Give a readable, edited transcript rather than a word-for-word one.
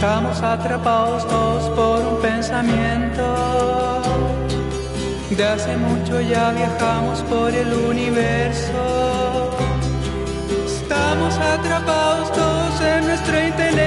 Estamos atrapados todos por un pensamiento. De hace mucho ya viajamos por el universo. Estamos atrapados todos en nuestro intelecto.